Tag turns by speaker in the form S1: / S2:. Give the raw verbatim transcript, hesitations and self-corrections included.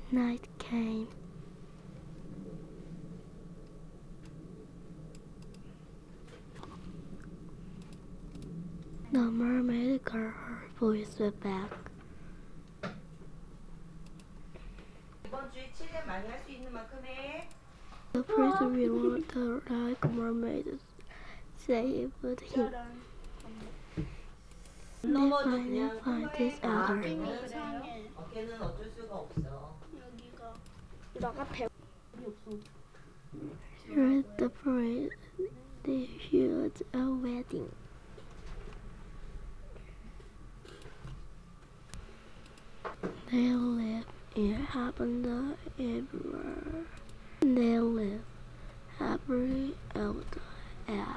S1: Night came. The mermaid got her voice back.
S2: 이번 주에 칠일 많이 할 수 있는 만큼 해.
S1: The prince really wanted like mermaid saved him. They finally find this other.
S2: 어깨는 어쩔 수가 없어.
S3: 여기가 나가 배
S1: Here's the prince. They held a wedding. They live in happily ever. They live happily ever after.